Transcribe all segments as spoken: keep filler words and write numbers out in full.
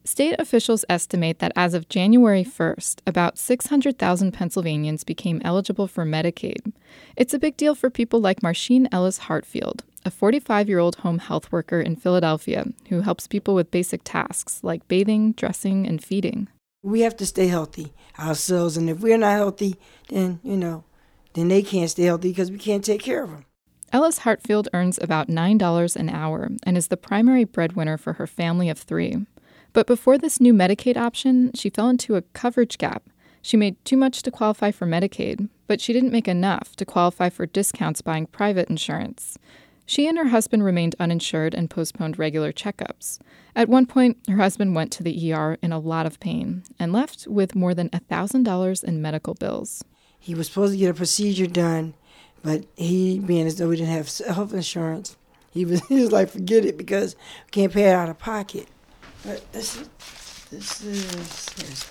State officials estimate that as of January first, about six hundred thousand Pennsylvanians became eligible for Medicaid. It's a big deal for people like Marsheen Ellis Hartfield, a forty-five-year-old home health worker in Philadelphia who helps people with basic tasks like bathing, dressing, and feeding. We have to stay healthy ourselves, and if we're not healthy, then, you know, then they can't stay healthy because we can't take care of them. Ellis Hartfield earns about nine dollars an hour and is the primary breadwinner for her family of three. But before this new Medicaid option, she fell into a coverage gap. She made too much to qualify for Medicaid, but she didn't make enough to qualify for discounts buying private insurance. She and her husband remained uninsured and postponed regular checkups. At one point, her husband went to the E R in a lot of pain and left with more than one thousand dollars in medical bills. He was supposed to get a procedure done, but he, being as though we didn't have health insurance, he was, he was like, forget it because we can't pay it out of pocket. But this is, this is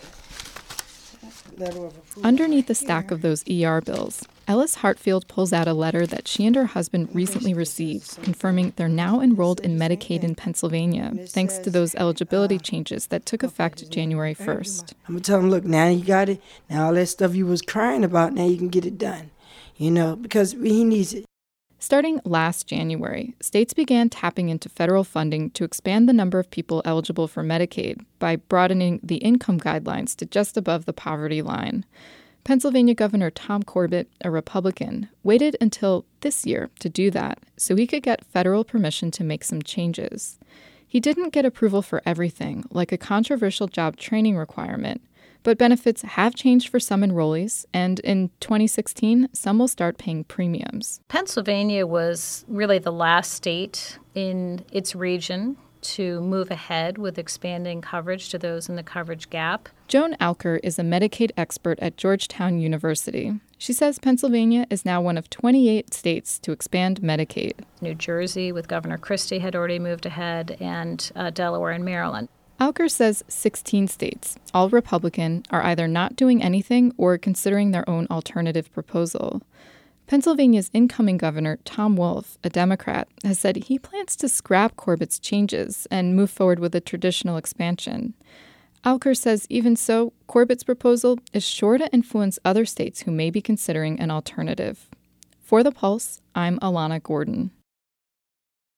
letter of approval. Underneath the stack of those E R bills, Ellis Hartfield pulls out a letter that she and her husband recently received, confirming they're now enrolled in Medicaid in Pennsylvania, thanks to those eligibility changes that took effect January first. I'm going to tell him, look, now you got it. Now all that stuff you was crying about, now you can get it done, you know, because he needs it. Starting last January, states began tapping into federal funding to expand the number of people eligible for Medicaid by broadening the income guidelines to just above the poverty line. Pennsylvania Governor Tom Corbett, a Republican, waited until this year to do that so he could get federal permission to make some changes. He didn't get approval for everything, like a controversial job training requirement, but benefits have changed for some enrollees, and in twenty sixteen, some will start paying premiums. Pennsylvania was really the last state in its region to move ahead with expanding coverage to those in the coverage gap. Joan Alker is a Medicaid expert at Georgetown University. She says Pennsylvania is now one of twenty-eight states to expand Medicaid. New Jersey, with Governor Christie, had already moved ahead, and uh, Delaware and Maryland. Alker says sixteen states, all Republican, are either not doing anything or considering their own alternative proposal. Pennsylvania's incoming governor, Tom Wolf, a Democrat, has said he plans to scrap Corbett's changes and move forward with a traditional expansion. Alker says even so, Corbett's proposal is sure to influence other states who may be considering an alternative. For The Pulse, I'm Alana Gordon.